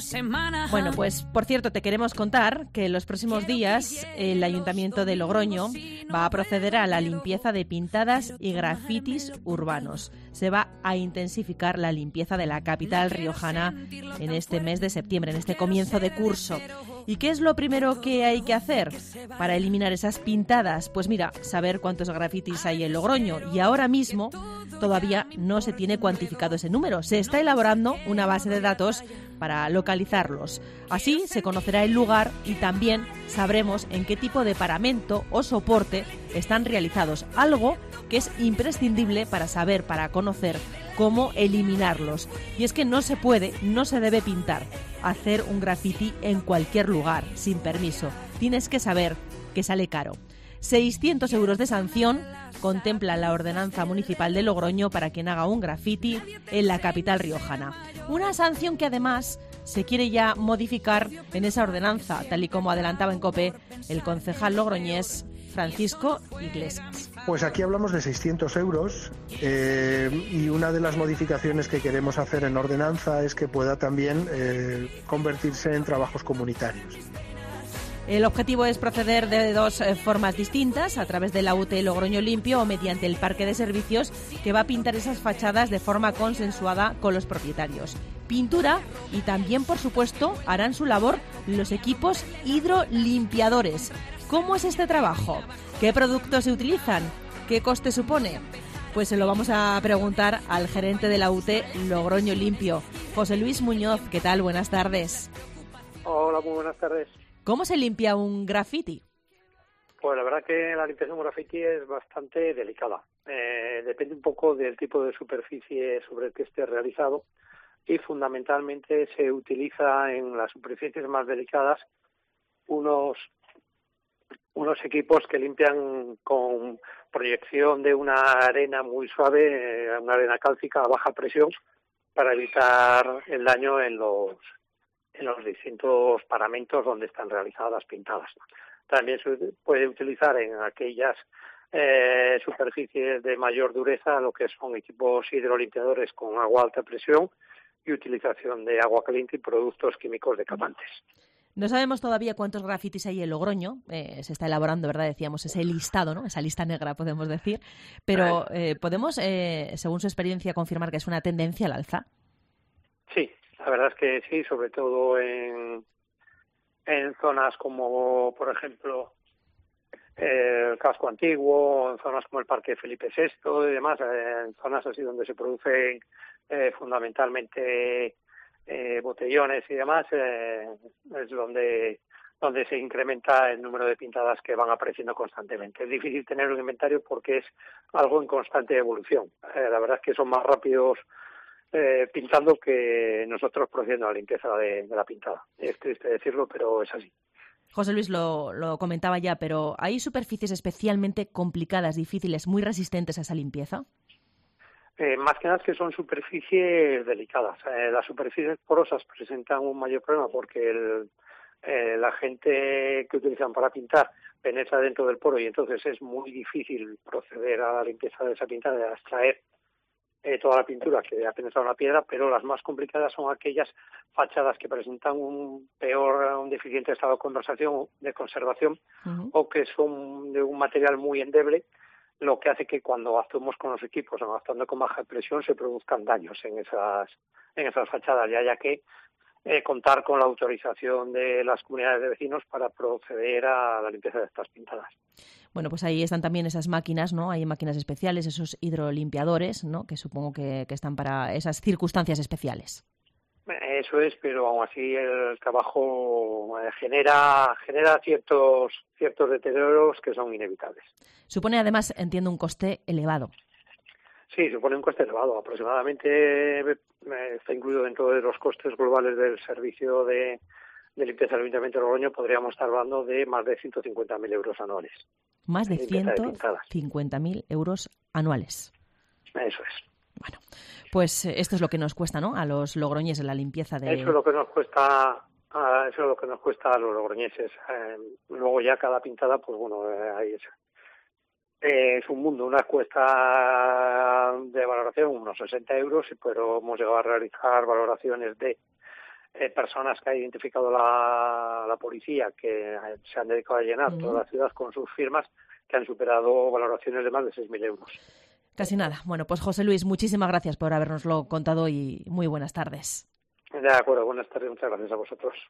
Bueno, pues por cierto, te queremos contar que en los próximos días el Ayuntamiento de Logroño va a proceder a la limpieza de pintadas y grafitis urbanos. Se va a intensificar la limpieza de la capital riojana en este mes de septiembre, en este comienzo de curso. ¿Y qué es lo primero que hay que hacer para eliminar esas pintadas? Pues mira, saber cuántos grafitis hay en Logroño. Y ahora mismo todavía no se tiene cuantificado ese número. Se está elaborando una base de datos para localizarlos. Así se conocerá el lugar y también sabremos en qué tipo de paramento o soporte están realizados. Algo que es imprescindible para saber, para conocer cómo eliminarlos. Y es que no se puede, no se debe pintar, hacer un grafiti en cualquier lugar, sin permiso. Tienes que saber que sale caro. 600 euros de sanción contempla la ordenanza municipal de Logroño para quien haga un grafiti en la capital riojana. Una sanción que además se quiere ya modificar en esa ordenanza, tal y como adelantaba en COPE el concejal logroñés Francisco Iglesias. Pues aquí hablamos de 600 euros y una de las modificaciones que queremos hacer en ordenanza es que pueda también convertirse en trabajos comunitarios. El objetivo es proceder de dos formas distintas, a través de la UT Logroño Limpio o mediante el parque de servicios que va a pintar esas fachadas de forma consensuada con los propietarios. Pintura y también, por supuesto, harán su labor los equipos hidrolimpiadores. ¿Cómo es este trabajo? ¿Qué productos se utilizan? ¿Qué coste supone? Pues se lo vamos a preguntar al gerente de la UT Logroño Limpio, José Luis Muñoz. ¿Qué tal? Buenas tardes. Hola, muy buenas tardes. ¿Cómo se limpia un grafiti? Pues la verdad que la limpieza de un grafiti es bastante delicada. Depende un poco del tipo de superficie sobre el que esté realizado y fundamentalmente se utiliza en las superficies más delicadas unos equipos que limpian con proyección de una arena muy suave, una arena cálcica a baja presión, para evitar el daño en los distintos paramentos donde están realizadas las pintadas. También se puede utilizar en aquellas superficies de mayor dureza lo que son equipos hidrolimpiadores con agua a alta presión y utilización de agua caliente y productos químicos decapantes. No sabemos todavía cuántos grafitis hay en Logroño. Se está elaborando, ¿verdad? Decíamos, ese listado, ¿no? Esa lista negra, podemos decir. Pero ¿podemos, según su experiencia, confirmar que es una tendencia al alza? Sí, la verdad es que sí, sobre todo en zonas como, por ejemplo, el casco antiguo, en zonas como el Parque Felipe VI y demás, en zonas así donde se producen fundamentalmente botellones y demás, es donde se incrementa el número de pintadas que van apareciendo constantemente. Es difícil tener un inventario porque es algo en constante evolución. La verdad es que son más rápidos pintando que nosotros procediendo a la limpieza de la pintada. Es triste decirlo, pero es así. José Luis lo comentaba ya, pero ¿hay superficies especialmente complicadas, difíciles, muy resistentes a esa limpieza? Más que nada es que son superficies delicadas. Las superficies porosas presentan un mayor problema porque la gente que utilizan para pintar penetra dentro del poro y entonces es muy difícil proceder a la limpieza de esa pintada, de extraer toda la pintura que ha penetrado en la piedra, pero las más complicadas son aquellas fachadas que presentan un deficiente estado de conservación Uh-huh. o que son de un material muy endeble, lo que hace que cuando actuemos con los equipos o actuando con baja presión se produzcan daños en esas fachadas, y haya que contar con la autorización de las comunidades de vecinos para proceder a la limpieza de estas pintadas. Bueno, pues ahí están también esas máquinas, ¿no? Hay máquinas especiales, esos hidrolimpiadores, ¿no? Que supongo que están para esas circunstancias especiales. Eso es, pero aún así el trabajo genera ciertos deterioros que son inevitables. Supone además, entiendo, un coste elevado. Sí, supone un coste elevado. Aproximadamente está incluido dentro de los costes globales del servicio de limpieza del Ayuntamiento de Logroño. Podríamos estar hablando de más de 150.000 euros anuales. Más de 150.000 euros anuales. Eso es. Bueno, pues esto es lo que nos cuesta, ¿no? A los logroñeses la limpieza de... Eso es lo que nos cuesta a los logroñeses. Luego ya cada pintada, pues bueno, ahí es un mundo. Una cuesta de valoración unos 60 euros, pero hemos llegado a realizar valoraciones de personas que ha identificado la policía que se han dedicado a llenar toda la ciudad con sus firmas, que han superado valoraciones de más de 6.000 euros. Casi nada. Bueno, pues José Luis, muchísimas gracias por habernoslo contado y muy buenas tardes. De acuerdo, buenas tardes, muchas gracias a vosotros.